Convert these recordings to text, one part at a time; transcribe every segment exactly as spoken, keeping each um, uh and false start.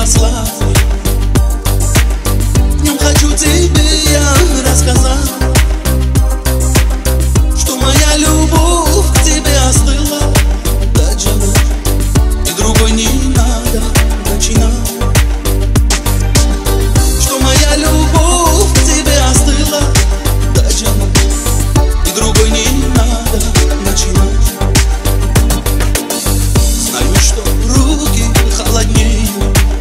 послать. В нем хочу тебе я рассказать, что моя любовь к тебе остыла. Да, жена, и другой не надо начинать. Что моя любовь к тебе остыла. Да, жена, и другой не надо начинать. Знаю, что руки холоднее,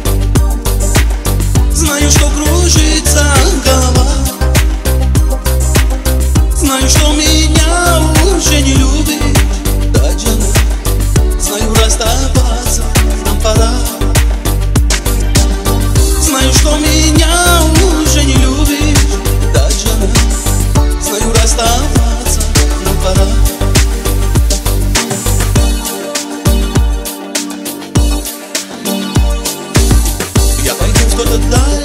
знаю, что кружится голова, знаю, что меня уже не любит. Да, жена, знаю, расставаться нам пора. Знаю, что меня уже не любит. Да, жена, знаю, расставаться нам пора. Я пойду в тот отдаль,